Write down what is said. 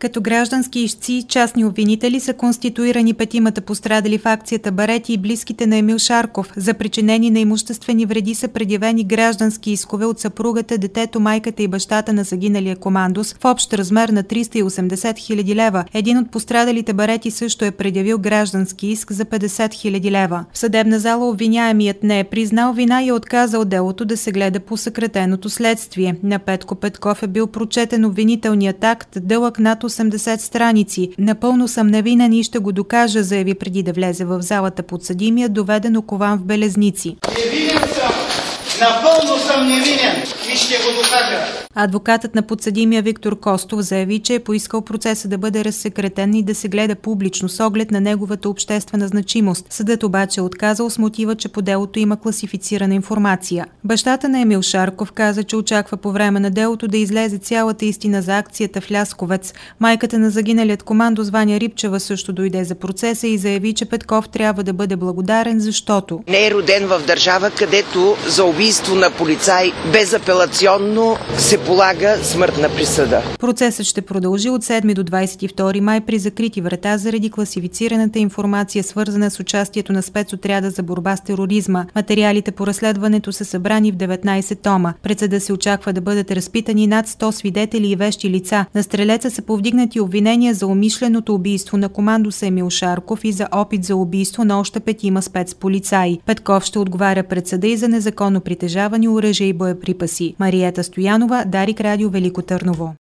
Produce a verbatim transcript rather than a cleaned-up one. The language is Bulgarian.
Като граждански ищци, частни обвинители са конституирани петимата пострадали в акцията Барети и близките на Емил Шарков. За причинени на имуществени вреди са предявени граждански искове от съпругата, детето, майката и бащата на загиналия командос в общ размер на триста и осемдесет хиляди лева. Един от пострадалите Барети също е предявил граждански иск за петдесет хиляди лева. В съдебна зала обвиняемият не е признал вина и е отказал делото да се гледа по съкратеното следствие. На Петко Петков е бил прочетен обвинителният акт, дълъг над осемдесет страници. Напълно съм невинен и ще го докажа, заяви преди да влезе в залата подсъдимия, доведен окован в белезници. Невинен съм! Напълно съм невинен и ще го докажа! Адвокатът на подсъдимия Виктор Костов заяви, че е поискал процеса да бъде разсекретен и да се гледа публично с оглед на неговата обществена значимост. Съдът обаче е отказал с мотива, че по делото има класифицирана информация. Бащата на Емил Шарков каза, че очаква по време на делото да излезе цялата истина за акцията в Лясковец. Майката на загиналият командос Ваня Рипчева също дойде за процеса и заяви, че Петков трябва да бъде благодарен, защото не е роден в държава, където за убийство на полицай безапелационно се полага смъртна присъда. Процесът ще продължи от седми до двадесет и втори май при закрити врата заради класифицираната информация, свързана с участието на спецотряда за борба с тероризма. Материалите по разследването са събрани в деветнадесет тома. Пред съда се очаква да бъдат разпитани над сто свидетели и вещи лица. На стрелеца са повдигнати обвинения за умишленото убийство на командоса Емил Шарков и за опит за убийство на още петима спецполицаи. Петков ще отговаря пред съда и за незаконно притежавани оръжия и боеприпаси. Мариета Стоянова, Дарик Радио, Велико Търново.